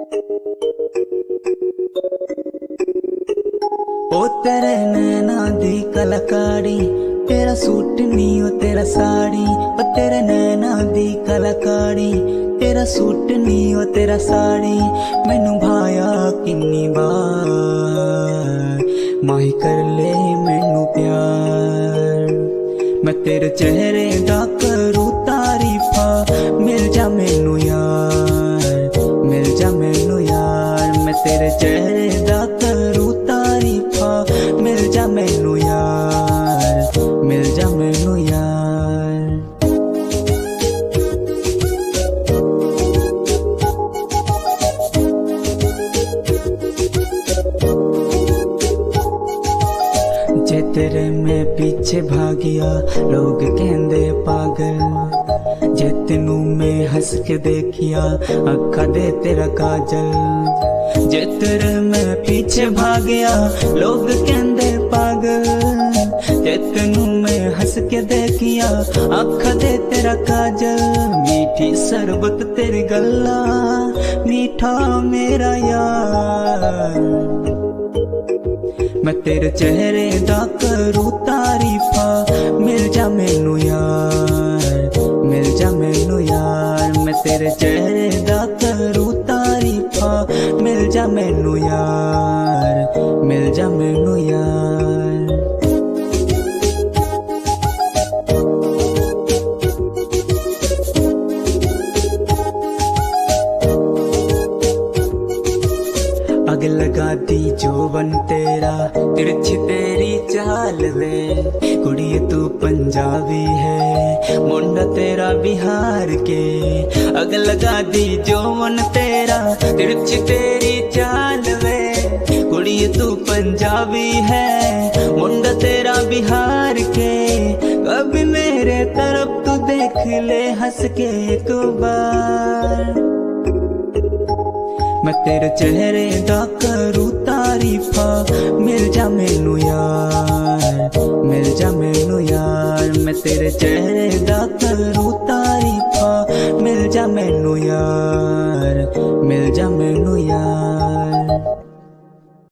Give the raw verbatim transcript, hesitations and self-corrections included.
ओ तेरे नैना दी कलाकारी, तेरा सूट नी ओ तेरा साड़ी। ओ तेरे नैना दी कलाकारी, तेरा सूट नी ओ तेरा साड़ी। मैनू भाया किन्नी बार, माही कर ले मैनू प्यार। मैं तेरे चेहरे दा करूं तारीफा, मिल जा मैनू यार, मिल जा मैनू यार। मैं तेरे चेहरे दा करूं तारीफा, मिल जा मैनू यार, मिल जा मैनू यार। जे तेरे मैं पीछे भागिया, लोग कहंदे पागल। जे तेनू मैं हंस के देखिया, अखा दे तेरा काजल। जे तेरे मैं पीछे भागिया, लोग कहंदे पागल। जे तेनू मैं हंस के देखिया, अखा दे तेरा काजल। मीठी शरबत तेरी गल्ला, मीठा मेरा यार। मैं तेरे चेहरे दा करूं तारीफा, मिल जा मैनू यार, मिल जा मैनू यार। मैं तेरे चेहरे दा करूं तारीफा, मिल जा मैनू यार, मिल जा मैनू यार। अग लगा दी जोवन तेरा, तिरछी तेरी चाल वे। कुड़ी तू पंजाबी है, मुंडा तेरा बिहार के। अग लगा दी जोवन तेरा, तिरछी तेरी चाल वे। कुड़ी तू पंजाबी है, मुंडा तेरा बिहार के। कभी मेरे तरफ तू देख ले हंस के एक बार। मैं तेरे चेहरे दा करूं तारीफा, मिल जा मैनू यार, मिल जा मैनू यार। मैं तेरे चेहरे दा करूं